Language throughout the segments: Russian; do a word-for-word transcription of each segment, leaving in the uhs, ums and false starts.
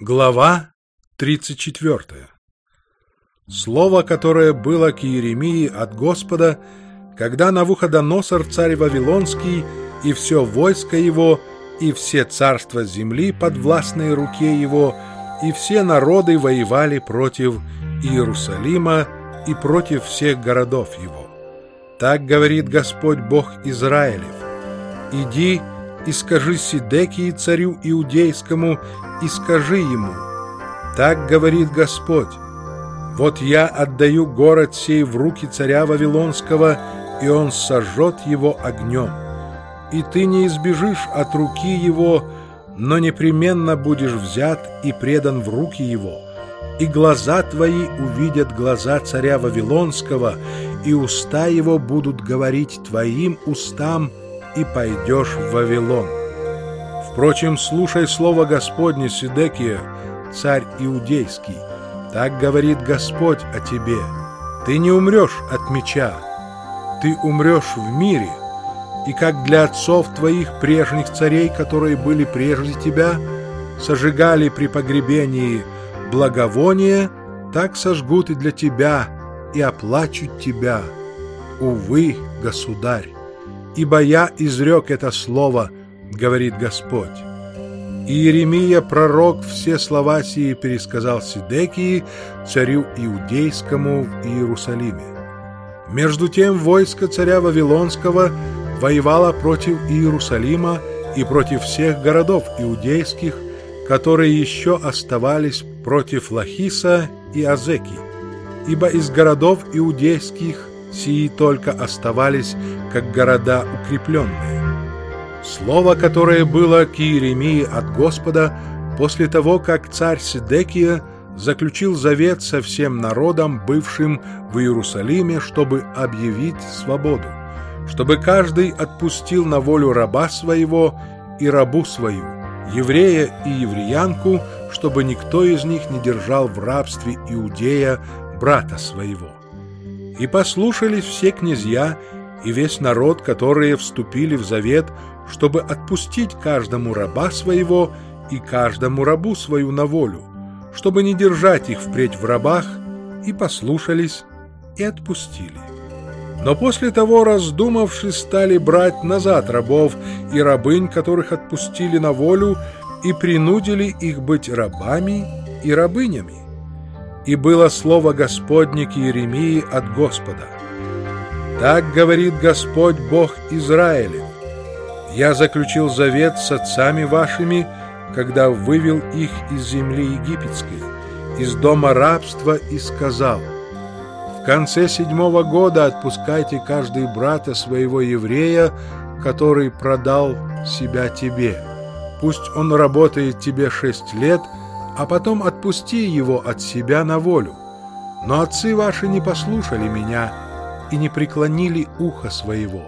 Глава тридцать четвёртая. Слово, которое было к Иеремии от Господа, когда Навуходоносор, царь Вавилонский, и все войско его, и все царства земли под властной руке его, и все народы воевали против Иерусалима и против всех городов его. Так говорит Господь Бог Израилев: «Иди и скажи Сидекии, царю иудейскому, и скажи ему: так говорит Господь: вот я отдаю город сей в руки царя Вавилонского, и он сожжет его огнем. И ты не избежишь от руки его, но непременно будешь взят и предан в руки его. И глаза твои увидят глаза царя Вавилонского, и уста его будут говорить твоим устам, и пойдешь в Вавилон. Впрочем, слушай слово Господне, Сидекия, царь иудейский. Так говорит Господь о тебе: ты не умрешь от меча, ты умрешь в мире, и как для отцов твоих прежних царей, которые были прежде тебя, сожигали при погребении благовония, так сожгут и для тебя, и оплачут тебя. Увы, государь, ибо я изрек это слово, говорит Господь». Иеремия, пророк, все слова сии пересказал Сидекии, царю иудейскому в Иерусалиме. Между тем войско царя Вавилонского воевало против Иерусалима и против всех городов иудейских, которые еще оставались против Лахиса и Азеки, ибо из городов иудейских сии только оставались как города укрепленные. Слово, которое было к Иеремии от Господа после того, как царь Сидекия заключил завет со всем народом, бывшим в Иерусалиме, чтобы объявить свободу, чтобы каждый отпустил на волю раба своего и рабу свою, еврея и евреянку, чтобы никто из них не держал в рабстве иудея, брата своего. И послушались все князья и весь народ, которые вступили в завет, чтобы отпустить каждому раба своего и каждому рабу свою на волю, чтобы не держать их впредь в рабах, и послушались, и отпустили. Но после того, раздумавшись, стали брать назад рабов и рабынь, которых отпустили на волю, и принудили их быть рабами и рабынями. И было слово Господне к Иеремии от Господа: так говорит Господь Бог Израилев: я заключил завет с отцами вашими, когда вывел их из земли египетской, из дома рабства, и сказал: в конце седьмого года отпускайте каждый брата своего еврея, который продал себя тебе. Пусть он работает тебе шесть лет, а потом отпусти его от себя на волю. Но отцы ваши не послушали меня и не преклонили ухо своего.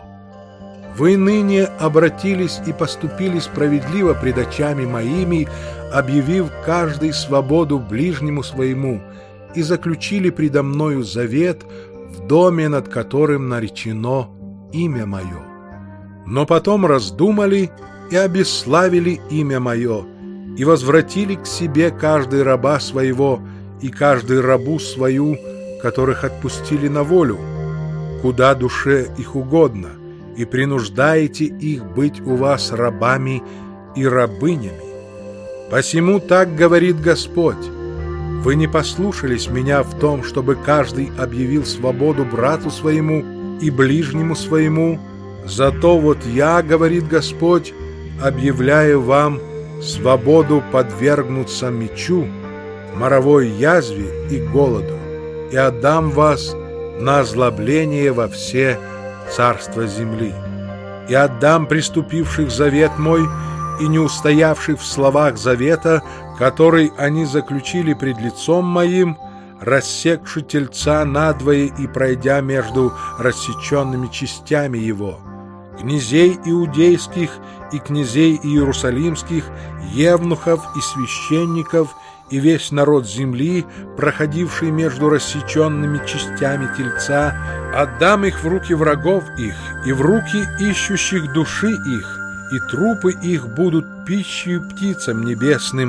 Вы ныне обратились и поступили справедливо пред очами моими, объявив каждый свободу ближнему своему, и заключили предо мною завет в доме, над которым наречено имя мое. Но потом раздумали и обесславили имя мое, и возвратили к себе каждый раба своего и каждый рабу свою, которых отпустили на волю, куда душе их угодно, и принуждаете их быть у вас рабами и рабынями. Посему так говорит Господь: вы не послушались меня в том, чтобы каждый объявил свободу брату своему и ближнему своему, зато вот я, говорит Господь, объявляю вам свободу подвергнуться мечу, моровой язве и голоду, и отдам вас на озлобление во все царства земли. И отдам преступивших завет мой и не устоявших в словах завета, который они заключили пред лицом моим, рассекши тельца надвое и пройдя между рассеченными частями его, князей иудейских и князей иерусалимских, евнухов и священников, и весь народ земли, проходивший между рассеченными частями тельца, отдам их в руки врагов их и в руки ищущих души их, и трупы их будут пищей птицам небесным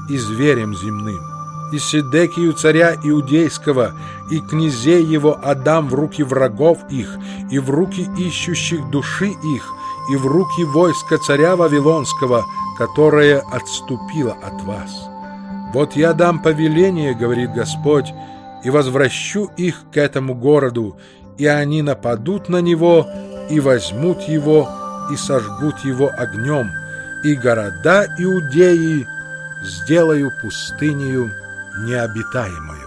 и зверем земным. И Седекию царя Иудейского, и князей его отдам в руки врагов их, и в руки ищущих души их, и в руки войска царя Вавилонского, которое отступило от вас. Вот я дам повеление, говорит Господь, и возвращу их к этому городу, и они нападут на него, и возьмут его, и сожгут его огнем, и города Иудеи сделаю пустынею необитаемую.